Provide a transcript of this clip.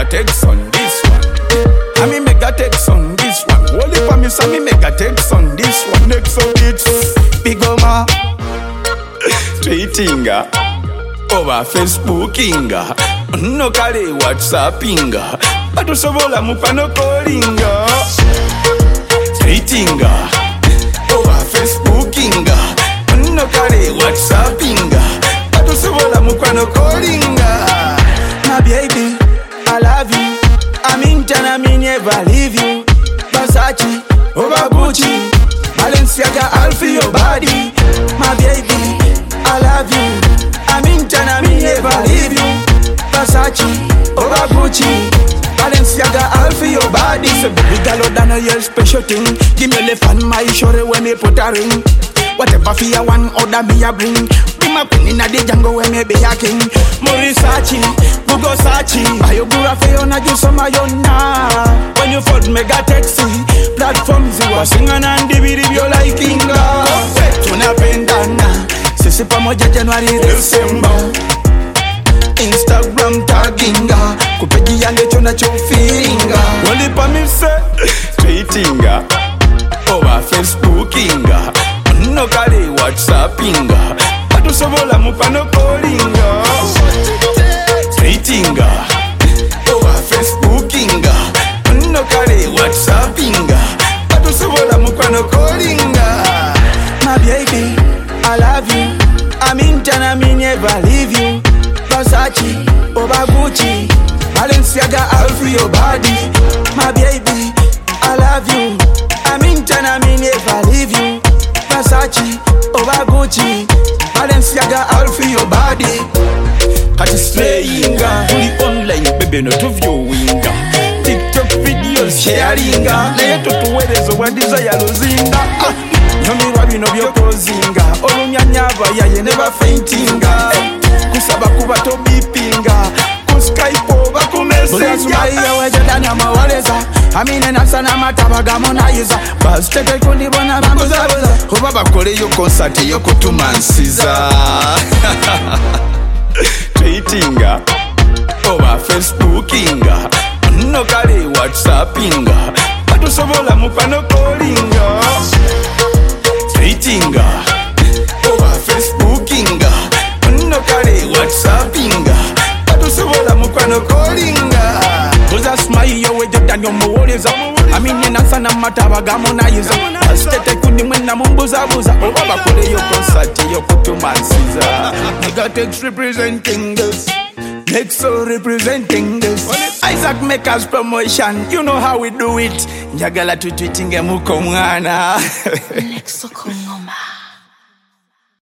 text on this one. I me mega text on this one. Holy promise, I me mega text on this one. Next up it's Big Oma tweetinga over Facebookinga no kale WhatsAppinga batusobola mupano callinga tweetinga over Facebookinga no kale WhatsAppinga batusobola mupano callinga. My baby, I love you. I'm in town, I me never leave you. Versace over Gucci, Balenciaga all for your body. My baby, I love you. I'm in town, I me never leave you. Versace over Gucci, Balenciaga all for your body. So baby girl, oh done your special thing. Give me left and my shorty when me put a ring. Whatever for you one order me a bring. Be my queen inna the jungle when me be a king. Morisachi, Google Sachi, biography on a just my own now. When you fold mega taxi platforms, you are singing and the video like Kinga. Tunapendana, sisi pamoja January December. Instagram taginga, kupeji yange chona chofiringa. Wali pa mi se tweetinga, over Facebookinga, no kale WhatsAppinga, batusobola mupano callinga. Tweetinga, over Facebookinga, no kale WhatsAppinga, batusobola mupano callinga. My baby, I love you. I'm in town, I me never leave you. Versace over Gucci, Balenciaga all for your body. My baby, I love you. I'm in town, I me never leave you. Versace over Gucci, Balenciaga all for your body. Kati slayinga, fully online, baby not of your winga. TikTok videos sharinga, na yetu tuwerezo wa desire lozinga. Yomi wabi no byo kozinga, olunyanyava yaye never faintinga. Kusaba kuba to bipinga, kuskaipo bakumesenga. Iya wejadanya mawaleza, amine nasana matabaga monaiza. Basteke kulibona bakuzabuza, huba bakole yo concert yo kutumansiza. Tweetinga, over Facebookinga, no kale WhatsAppinga, batusobola mupano callinga. Tweetinga, over Facebookinga, no kale WhatsAppinga, batusobola mupano callinga. Kuza smile yo wejo danyo muwoleza, amine nasana matabaga monaiza. Astete kundi mwena mumbuzabuza, oba bakole yo concert yo kutumansiza. Mega Text representing this, Nexo representing this, Isaac Makers promotion, you know how we do it. Njagala tutwitinge muko mwana. Nexo Kongoma.